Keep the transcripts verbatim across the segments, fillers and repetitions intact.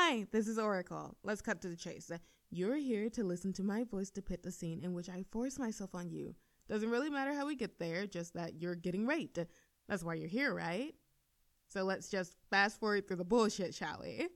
Hi, this is Oracle. Let's cut to the chase. You're here to listen to my voice depict the scene in which I force myself on you. Doesn't really matter how we get there, just that you're getting raped. That's why you're here, right? So let's just fast forward through the bullshit, shall we?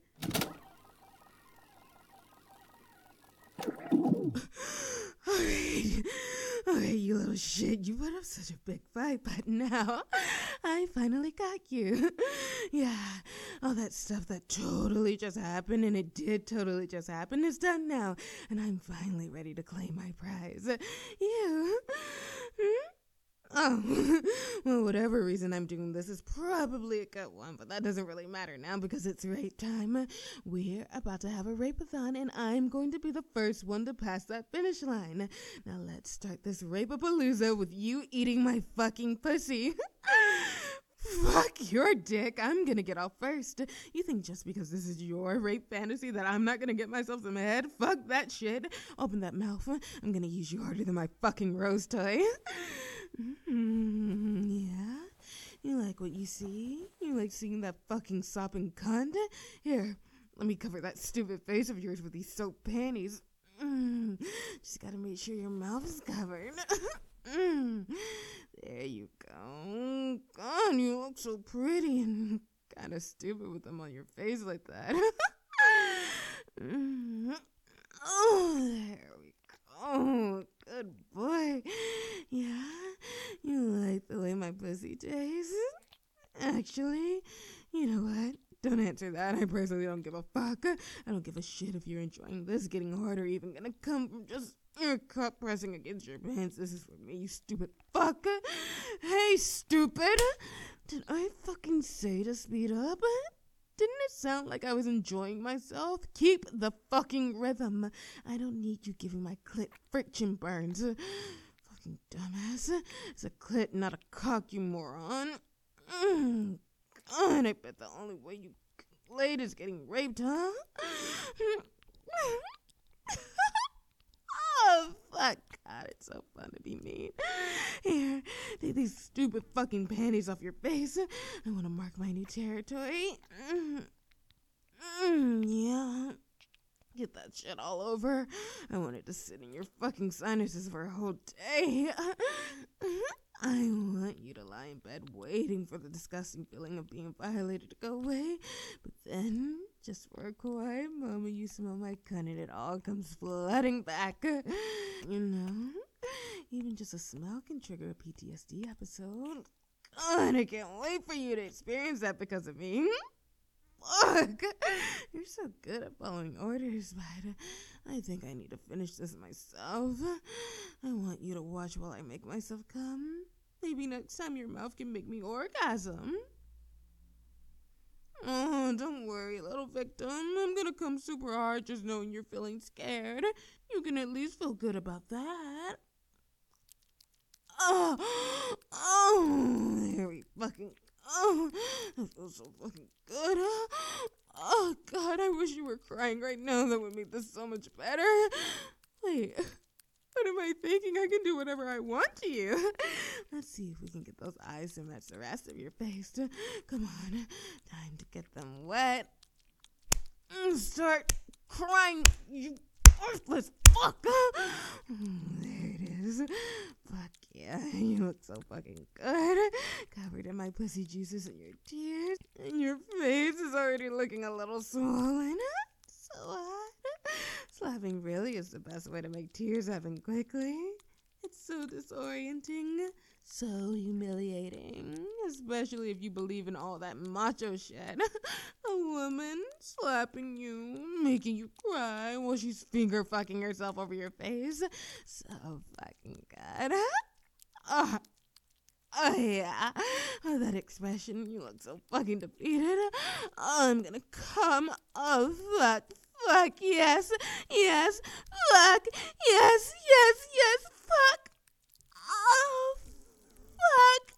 Alright, alright, you little shit, you put up such a big fight, but now I finally got you. Yeah, all that stuff that totally just happened, and it did totally just happen, is done now, and I'm finally ready to claim my prize. You? Hmm? Oh, well, whatever reason I'm doing this is probably a good one, but that doesn't really matter now because it's rape time. We're about to have a rape-a-thon, and I'm going to be the first one to pass that finish line. Now let's start this rape-a-palooza with you eating my fucking pussy. Fuck your dick. I'm gonna get off first. You think just because this is your rape fantasy that I'm not gonna get myself some head? Fuck that shit. Open that mouth. I'm gonna use you harder than my fucking rose toy. Mm, yeah? You like what you see? You like seeing that fucking sopping cunt? Here, let me cover that stupid face of yours with these soap panties. Mm, just gotta make sure your mouth is covered. Mm, there you go. God, you look so pretty and kind of stupid with them on your face like that. Mm, oh, there we go. Good boy. Yeah, you like the way my pussy tastes? Actually, you know what? Don't answer that. I personally don't give a fuck. I don't give a shit if you're enjoying this getting hard or even gonna come from just your cup pressing against your pants. This is for me, you stupid fuck. Hey, stupid. Did I fucking say to speed up? Didn't it sound like I was enjoying myself? Keep the fucking rhythm. I don't need you giving my clit friction burns. Fucking dumbass. It's a clit, not a cock, you moron. Mm, God, I bet the only way you laid is getting raped, huh? Oh, fuck. God, it's so fun to be mean. Here, take these stupid fucking panties off your face. I want to mark my new territory. Mm, mm, yeah. Get that shit all over. I wanted to sit in your fucking sinuses for a whole day. I want you to lie in bed waiting for the disgusting feeling of being violated to go away. But then, just for a quiet moment, you smell my cunt and it all comes flooding back. You know, even just a smell can trigger a P T S D episode. God, I can't wait for you to experience that because of me. Fuck, you're so good at following orders, but I think I need to finish this myself. I want you to watch while I make myself come. Maybe next time your mouth can make me orgasm. Oh, don't worry, little victim. I'm gonna come super hard just knowing you're feeling scared. You can at least feel good about that. Oh, oh, there we fucking Oh, that feels so fucking good. Oh, God, I wish you were crying right now. That would make this so much better. Wait, what am I thinking? I can do whatever I want to you. Let's see if we can get those eyes to match the rest of your face. Come on, time to get them wet. Start crying, you worthless fuck. There it is. Fuck yeah, you look so fucking good. Covered in my pussy juices and your tears. And your face is already looking a little swollen. So hot. Slapping really is the best way to make tears happen quickly. It's so disorienting. So humiliating. Especially if you believe in all that macho shit. A woman slapping you, making you cry while she's finger fucking herself over your face. So fucking good. Oh, oh yeah. Oh, that expression. You look so fucking defeated. Oh, I'm gonna come. Oh, fuck. Fuck. Yes. Yes. Fuck. Yes. Yes. Yes. Fuck. Oh, fuck.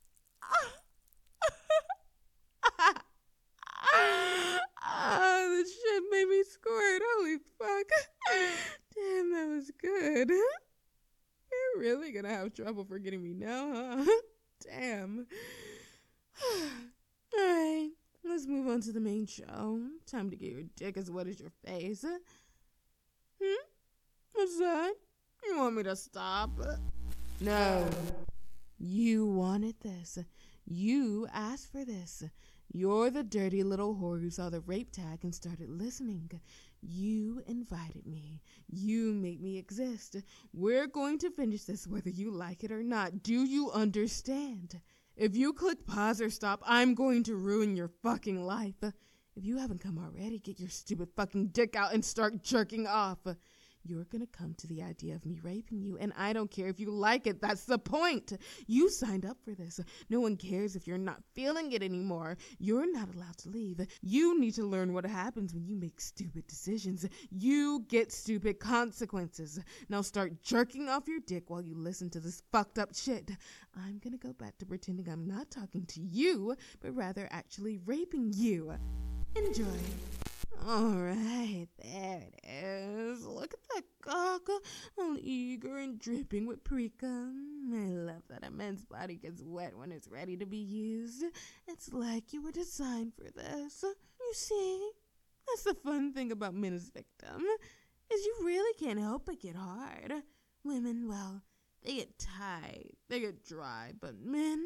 Oh, this shit made me squirt. Holy fuck. Damn, that was good. You're really gonna have trouble forgetting me now, huh? Damn. Alright, let's move on to the main show. Time to get your dick as wet as your face. Hmm? What's that? You want me to stop? No. You wanted this. You asked for this. You're the dirty little whore who saw the rape tag and started listening. You invited me. You made me exist. We're going to finish this whether you like it or not. Do you understand? If you click pause or stop, I'm going to ruin your fucking life. If you haven't come already, get your stupid fucking dick out and start jerking off. You're gonna come to the idea of me raping you, and I don't care if you like it. That's the point. You signed up for this. No one cares if you're not feeling it anymore. You're not allowed to leave. You need to learn what happens when you make stupid decisions. You get stupid consequences. Now start jerking off your dick while you listen to this fucked up shit. I'm gonna go back to pretending I'm not talking to you, but rather actually raping you. Enjoy. All right, there it is. Look at that cock, all eager and dripping with pre-cum. I love that a man's body gets wet when it's ready to be used. It's like you were designed for this. You see, that's the fun thing about men as victim, is you really can't help but get hard. Women, well, they get tight, they get dry, but men,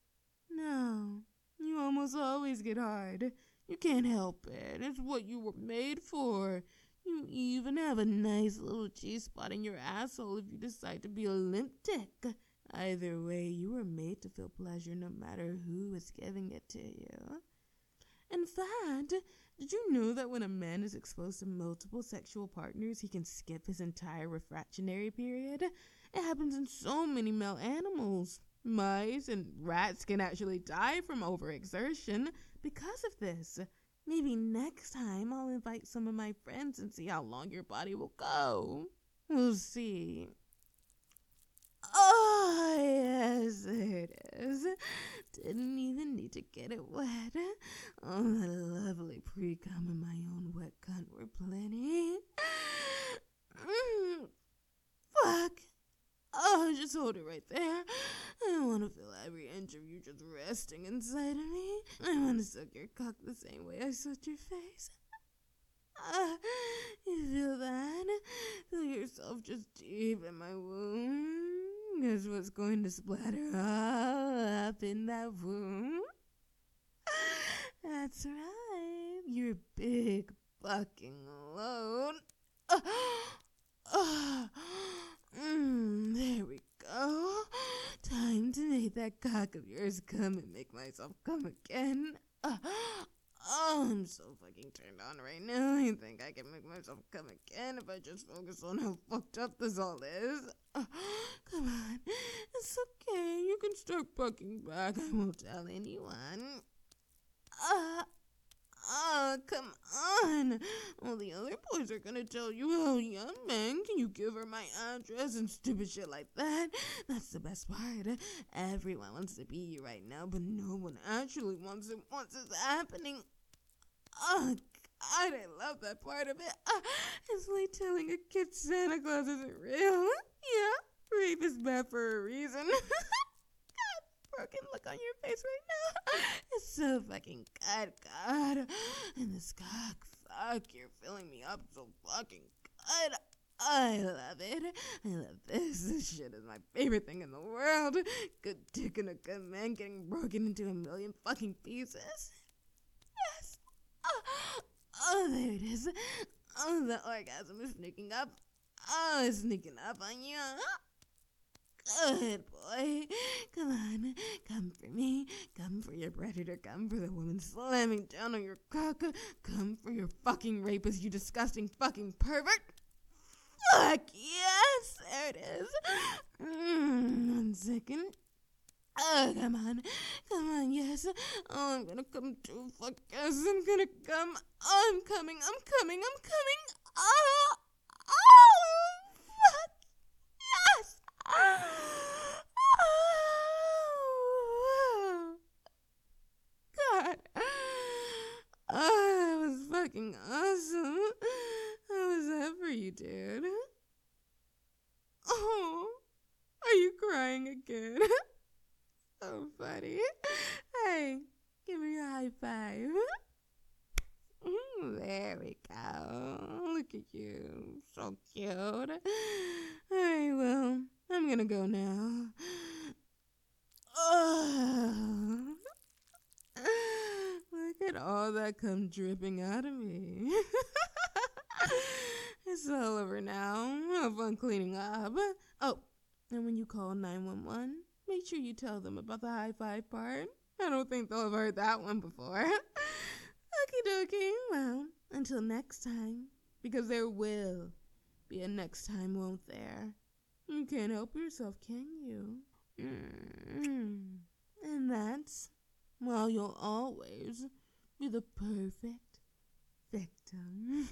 no, you almost always get hard. You can't help it. It's what you were made for. You even have a nice little G-spot in your asshole if you decide to be a limp dick. Either way, you were made to feel pleasure no matter who is giving it to you. In fact, did you know that when a man is exposed to multiple sexual partners, he can skip his entire refractionary period? It happens in so many male animals. Mice and rats can actually die from overexertion because of this. Maybe next time I'll invite some of my friends and see how long your body will go. We'll see. Oh, yes, there it is. Didn't even need to get it wet. Oh, the lovely pre-cum in my own wet cunt were plenty. Mm, fuck. Oh, just hold it right there. I want to feel every inch of you just resting inside of me. I want to suck your cock the same way I sucked your face. Uh, you feel that? Feel yourself just deep in my womb. Guess what's going to splatter all up in that womb? That's right. Your big fucking load. Uh, uh, mm, there we go. Time to make that cock of yours come and make myself come again. Uh, oh, I'm so fucking turned on right now. I think I can make myself come again if I just focus on how fucked up this all is. Uh, come on. It's okay. You can start fucking back. I won't tell anyone. Uh, Oh, come on. All the other boys are gonna tell you, oh, young man, can you give her my address and stupid shit like that? That's the best part. Everyone wants to be you right now, but no one actually wants it once it's happening. Oh, God, I love that part of it. Uh, it's like telling a kid Santa Claus isn't real. Yeah, rape is bad for a reason. Broken look on your face right now. It's so fucking good, God. And this cock, fuck, you're filling me up so fucking good. I love it. I love this. This shit is my favorite thing in the world. Good dick and a good man getting broken into a million fucking pieces. Yes. Oh, oh there it is. Oh, the orgasm is sneaking up. Oh, it's sneaking up on you. Good boy. Come on. Come for me. Come for your predator. Come for the woman slamming down on your cock. Come for your fucking rapist, you disgusting fucking pervert. Fuck yes. There it is. Mm, one second. Oh, come on. Come on, yes. Oh, I'm gonna come too. Fuck yes. I'm gonna come. Oh, I'm coming. I'm coming. I'm coming. Oh. Oh. Fuck yes. Oh, God. Oh, that was fucking awesome. How was that for you, dude? Oh, are you crying again? So funny. Hey, Give me a high five. There we go. Look at you. So cute. Alright, well, I'm gonna go now. Oh, look at all that come dripping out of me. It's all over now. Have fun cleaning up. Oh, and when you call nine one one, make sure you tell them about the high five part. I don't think they'll have heard that one before. Okie dokie. Well, until next time, because there will be a next time, won't there? You can't help yourself, can you? Mm-hmm. And that's, well, you'll always be the perfect victim.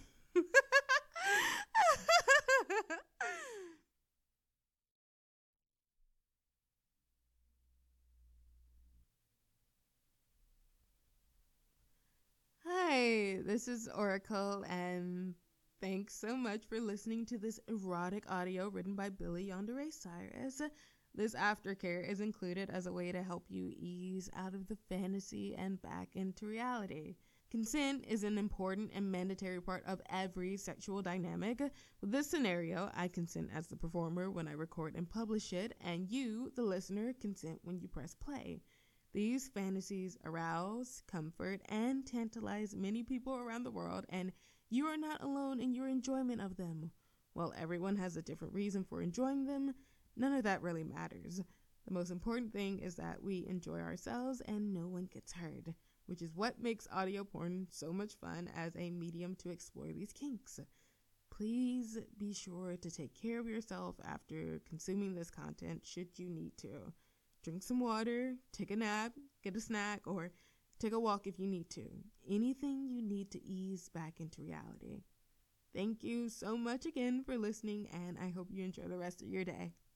Hi, this is Oracle, and thanks so much for listening to this erotic audio written by Billy Yandere Cyrus. This aftercare is included as a way to help you ease out of the fantasy and back into reality. Consent is an important and mandatory part of every sexual dynamic. With this scenario, I consent as the performer when I record and publish it, and you, the listener, consent when you press play. These fantasies arouse, comfort, and tantalize many people around the world, and you are not alone in your enjoyment of them. While everyone has a different reason for enjoying them, none of that really matters. The most important thing is that we enjoy ourselves and no one gets hurt, which is what makes audio porn so much fun as a medium to explore these kinks. Please be sure to take care of yourself after consuming this content should you need to. Drink some water, take a nap, get a snack, or take a walk if you need to. Anything you need to ease back into reality. Thank you so much again for listening, and I hope you enjoy the rest of your day.